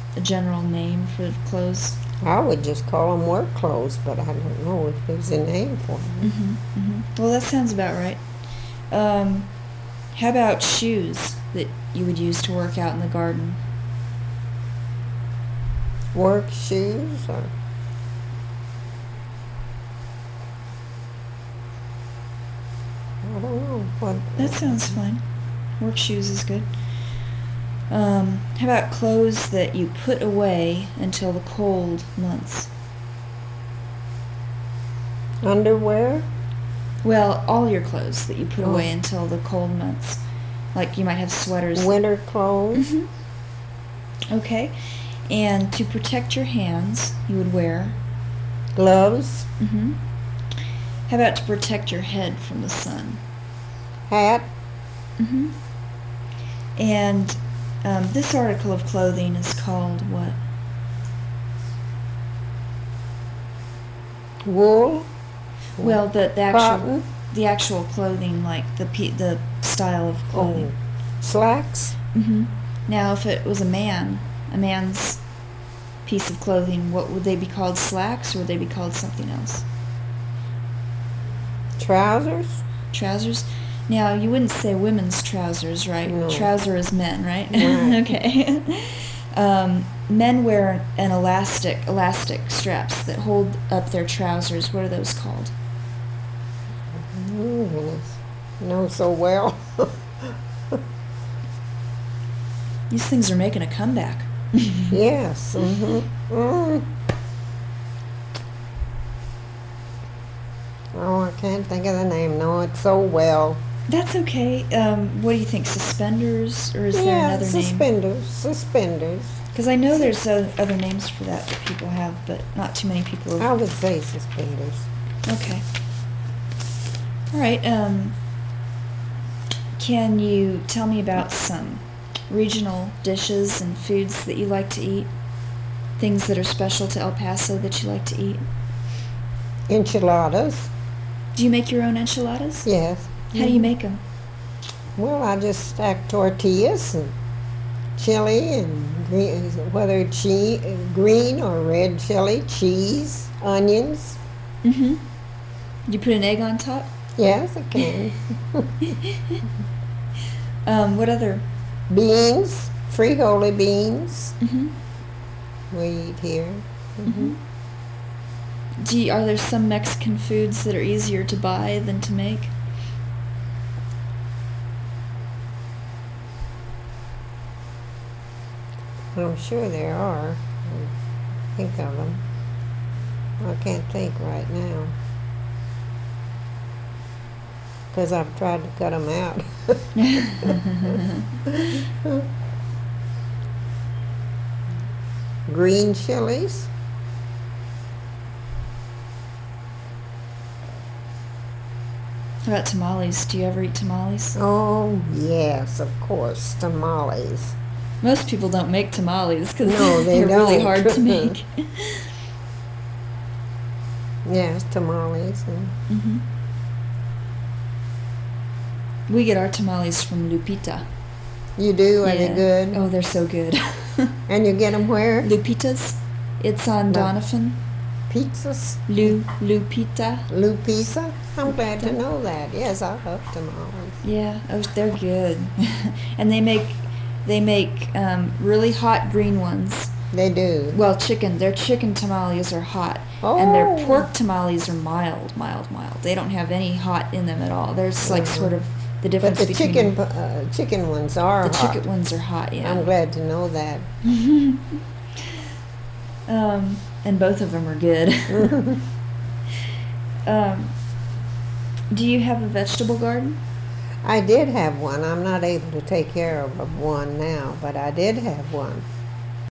a general name for clothes? I would just call them work clothes, but I don't know if there's a name for them. Well, that sounds about right. How about shoes that you would use to work out in the garden? Work shoes or I don't know what. That sounds fine. Work shoes is good. How about clothes that you put away until the cold months? Underwear? Well, all your clothes that you put away until the cold months. Like you might have sweaters. Winter clothes? Okay. And to protect your hands, you would wear Gloves? How about to protect your head from the sun? Hat? And this article of clothing is called what? Wool? Well, the Cotton? actual clothing, like the style of clothing. Slacks? Now, if it was a man's piece of clothing, what would they be called? Slacks, or would they be called something else? Trousers? Trousers? Now, you wouldn't say women's trousers, right? No. Trouser is men, right? Right. Okay. Men wear an elastic straps that hold up their trousers. What are those called? Goodness. Know so well. These things are making a comeback. Yes. Oh, I can't think of the name. Know it so well. That's okay. What do you think? Suspenders, or is there another name? Suspenders. Because I know there's other names for that people have, but not too many people. I would say suspenders. Okay. All right. Can you tell me about some regional dishes and foods that you like to eat? Things that are special to El Paso that you like to eat? Enchiladas. Do you make your own enchiladas? Yes. How do you make them? Well, I just stack tortillas and chili and whether green or red chili, cheese, onions. Do you put an egg on top? Yes, I can. What other? Beans, frijoles beans. We eat here. Are there some Mexican foods that are easier to buy than to make? I'm sure there are. Think of them. I can't think right now. Because I've tried to cut them out. Green chilies. How about tamales? Do you ever eat tamales? Oh, yes, of course, tamales. Most people don't make tamales because No, they they're really don't. hard to make. Yes, tamales. We get our tamales from Lupita. You do? Are they good? Oh, they're so good. And you get them where? Lupita's. It's on Doniphan. Pizzas? Lupita. Lupisa? I'm glad to know that. Yes, I love tamales. Yeah, they're good. And they make really hot green ones. They do. Well, their chicken tamales are hot. Oh. And their pork tamales are mild. They don't have any hot in them at all. There's like sort of the difference But the between chicken ones are the hot. chicken ones are hot, yeah. I'm glad to know that. And both of them are good. Do you have a vegetable garden? I did have one. I'm not able to take care of one now, but I did have one.